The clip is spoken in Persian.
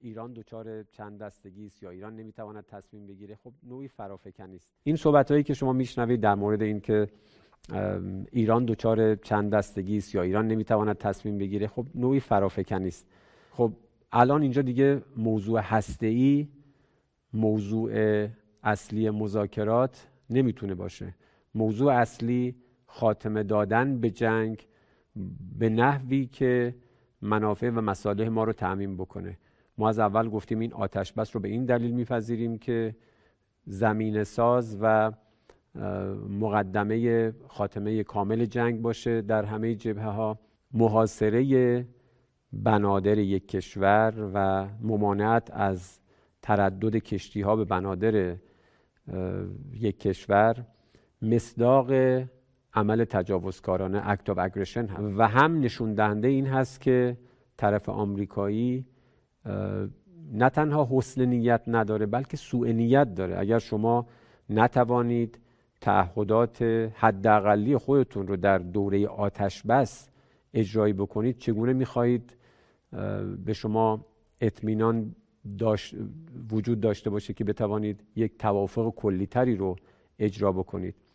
ایران دچار چند دستگی است یا ایران نمیتواند تصمیم بگیره، خب نوعی فرافکنی است. این صحبت‌هایی که شما میشنوید در مورد این که ایران دچار چند دستگی است یا ایران نمیتواند تصمیم بگیره، خب نوعی فرافکنی است. خب الان اینجا دیگه موضوع هسته‌ای موضوع اصلی مذاکرات نمیتونه باشه. موضوع اصلی خاتمه دادن به جنگ به نحوی که منافع و مصالح ما رو تأمین بکنه. ما از اول گفتیم این آتش بس رو به این دلیل میپذیریم که زمینه ساز و مقدمه خاتمه کامل جنگ باشه در همه جبهه ها. محاصره بنادر یک کشور و ممانعت از تردد کشتی ها به بنادر یک کشور مصداق عمل تجاوزکارانه اکت آف اگریشن و هم نشون دهنده این هست که طرف آمریکایی نه تنها حسن نیت نداره بلکه سوء نیت داره. اگر شما نتوانید تعهدات حداقلی خودتون رو در دوره آتش بس اجرایی بکنید، چگونه می‌خواهید به شما اطمینان وجود داشته باشه که بتوانید یک توافق کلی‌تری رو اجرا بکنید؟